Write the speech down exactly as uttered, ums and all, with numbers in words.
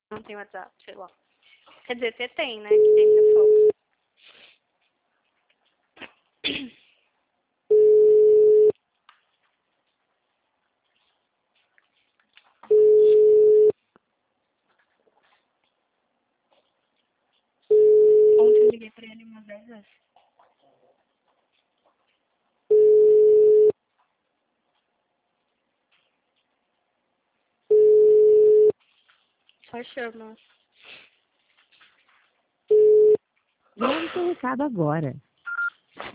Não tem WhatsApp, sei lá. Quer dizer, até tem, né? Que tem no fogo. Ontem eu liguei pra ele umas dez vezes. Só chama. Grave seu recado agora.